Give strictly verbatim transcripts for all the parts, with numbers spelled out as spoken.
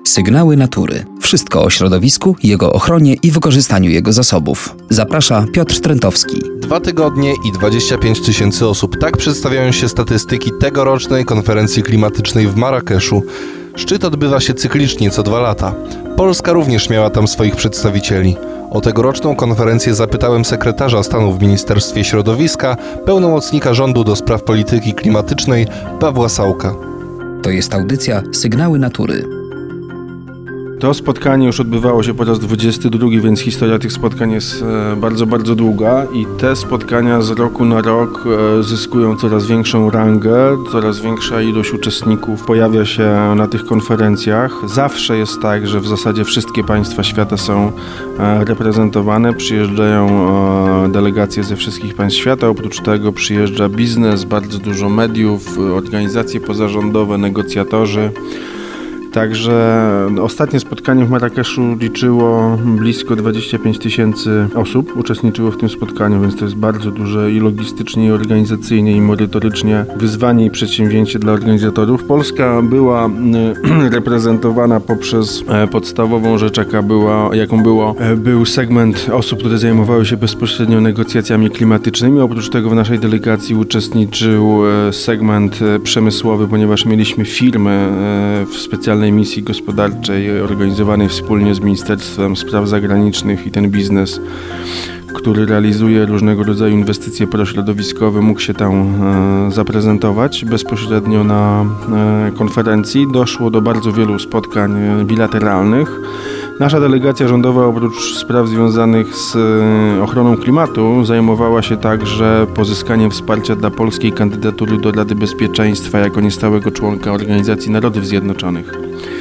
Sygnały natury. Wszystko o środowisku, jego ochronie i wykorzystaniu jego zasobów. Zaprasza Piotr Trentowski. Dwa tygodnie i dwadzieścia pięć tysięcy osób. Tak przedstawiają się statystyki tegorocznej konferencji klimatycznej w Marrakeszu. Szczyt odbywa się cyklicznie co dwa lata. Polska również miała tam swoich przedstawicieli. O tegoroczną konferencję zapytałem sekretarza stanu w Ministerstwie Środowiska, pełnomocnika rządu do spraw polityki klimatycznej Pawła Sałka. To jest audycja Sygnały natury. To spotkanie już odbywało się po raz dwudziesty drugi, więc historia tych spotkań jest bardzo, bardzo długa i te spotkania z roku na rok zyskują coraz większą rangę, coraz większa ilość uczestników pojawia się na tych konferencjach. Zawsze jest tak, że w zasadzie wszystkie państwa świata są reprezentowane, przyjeżdżają delegacje ze wszystkich państw świata, oprócz tego przyjeżdża biznes, bardzo dużo mediów, organizacje pozarządowe, negocjatorzy. Także ostatnie spotkanie w Marrakeszu liczyło blisko dwadzieścia pięć tysięcy osób, uczestniczyło w tym spotkaniu, więc to jest bardzo duże i logistycznie, i organizacyjnie, i merytorycznie wyzwanie i przedsięwzięcie dla organizatorów. Polska była reprezentowana poprzez podstawową rzecz, jaka była, jaką było, był segment osób, które zajmowały się bezpośrednio negocjacjami klimatycznymi. Oprócz tego w naszej delegacji uczestniczył segment przemysłowy, ponieważ mieliśmy firmy w specjalnej misji gospodarczej organizowanej wspólnie z Ministerstwem Spraw Zagranicznych i ten biznes, który realizuje różnego rodzaju inwestycje prośrodowiskowe, mógł się tam e, zaprezentować bezpośrednio na e, konferencji. Doszło do bardzo wielu spotkań bilateralnych. Nasza delegacja rządowa oprócz spraw związanych z ochroną klimatu zajmowała się także pozyskaniem wsparcia dla polskiej kandydatury do Rady Bezpieczeństwa jako niestałego członka Organizacji Narodów Zjednoczonych.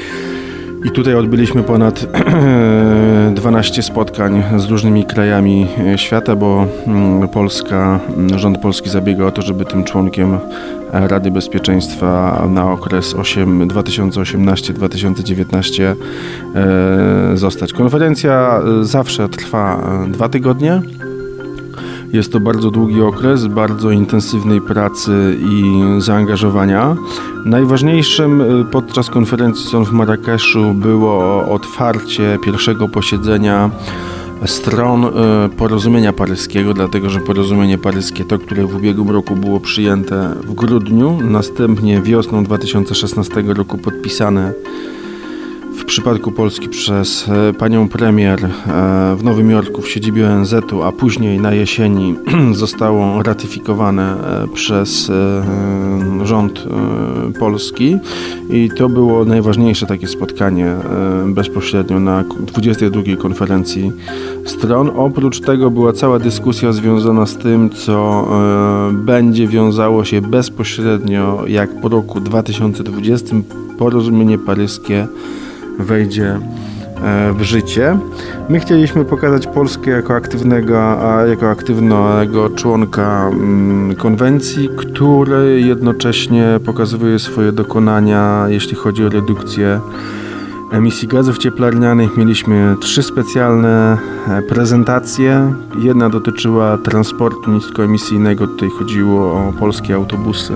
I tutaj odbyliśmy ponad dwanaście spotkań z różnymi krajami świata, bo Polska, rząd polski zabiega o to, żeby tym członkiem Rady Bezpieczeństwa na okres dwa tysiące osiemnasty do dwa tysiące dziewiętnastego zostać. Konferencja zawsze trwa dwa tygodnie. Jest to bardzo długi okres, bardzo intensywnej pracy i zaangażowania. Najważniejszym podczas konferencji w Marrakeszu było otwarcie pierwszego posiedzenia stron porozumienia paryskiego, dlatego że porozumienie paryskie, to które w ubiegłym roku było przyjęte w grudniu, następnie wiosną dwa tysiące szesnastego roku podpisane w przypadku Polski przez panią premier w Nowym Jorku w siedzibie O N Z u, a później na jesieni zostało ratyfikowane przez rząd polski i to było najważniejsze takie spotkanie bezpośrednio na dwudziestej drugiej konferencji stron. Oprócz tego była cała dyskusja związana z tym, co będzie wiązało się bezpośrednio, jak po roku dwa tysiące dwudziestym porozumienie paryskie wejdzie w życie. My chcieliśmy pokazać Polskę jako aktywnego, jako aktywnego członka konwencji, który jednocześnie pokazuje swoje dokonania, jeśli chodzi o redukcję emisji gazów cieplarnianych. Mieliśmy trzy specjalne prezentacje. Jedna dotyczyła transportu niskoemisyjnego, tutaj chodziło o polskie autobusy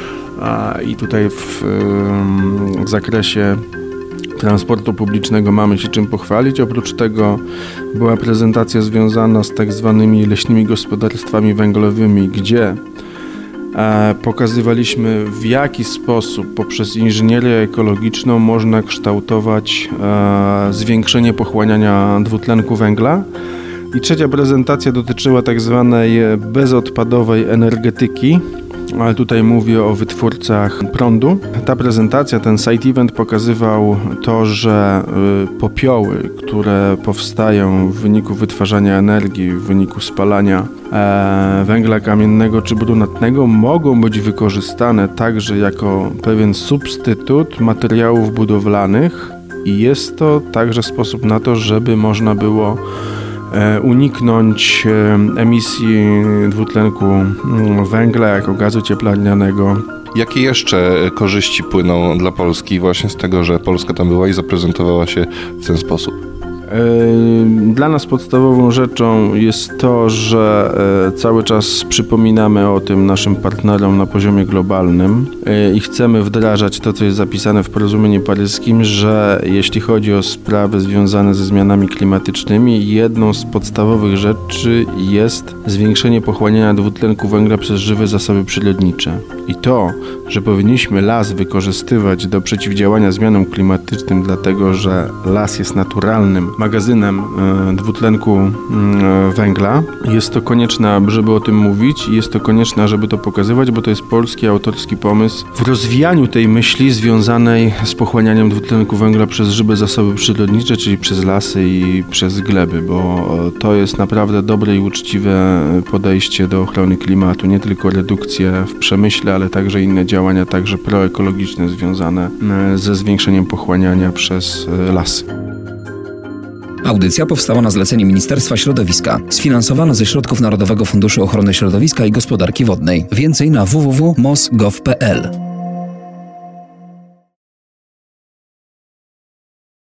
i tutaj w, w zakresie transportu publicznego mamy się czym pochwalić. Oprócz tego była prezentacja związana z tak zwanymi leśnymi gospodarstwami węglowymi, gdzie e, pokazywaliśmy, w jaki sposób poprzez inżynierię ekologiczną można kształtować e, zwiększenie pochłaniania dwutlenku węgla. I trzecia prezentacja dotyczyła tak zwanej bezodpadowej energetyki, ale tutaj mówię o wytwórcach prądu. Ta prezentacja, ten side event pokazywał to, że popioły, które powstają w wyniku wytwarzania energii, w wyniku spalania e, węgla kamiennego czy brunatnego, mogą być wykorzystane także jako pewien substytut materiałów budowlanych i jest to także sposób na to, żeby można było uniknąć emisji dwutlenku węgla jako gazu cieplarnianego. Jakie jeszcze korzyści płyną dla Polski właśnie z tego, że Polska tam była i zaprezentowała się w ten sposób? Dla nas podstawową rzeczą jest to, że cały czas przypominamy o tym naszym partnerom na poziomie globalnym i chcemy wdrażać to, co jest zapisane w porozumieniu paryskim, że jeśli chodzi o sprawy związane ze zmianami klimatycznymi, jedną z podstawowych rzeczy jest zwiększenie pochłaniania dwutlenku węgla przez żywe zasoby przyrodnicze. I to, że powinniśmy las wykorzystywać do przeciwdziałania zmianom klimatycznym, dlatego że las jest naturalnym magazynem e, dwutlenku e, węgla. Jest to konieczne, żeby o tym mówić i jest to konieczne, żeby to pokazywać, bo to jest polski autorski pomysł w rozwijaniu tej myśli związanej z pochłanianiem dwutlenku węgla przez żywe zasoby przyrodnicze, czyli przez lasy i przez gleby, bo to jest naprawdę dobre i uczciwe podejście do ochrony klimatu, nie tylko redukcję w przemyśle, ale także inne działania, także proekologiczne związane ze zwiększeniem pochłaniania przez lasy. Audycja powstała na zlecenie Ministerstwa Środowiska. Sfinansowano ze środków Narodowego Funduszu Ochrony Środowiska i Gospodarki Wodnej. Więcej na w w w kropka m o s kropka gov kropka p l.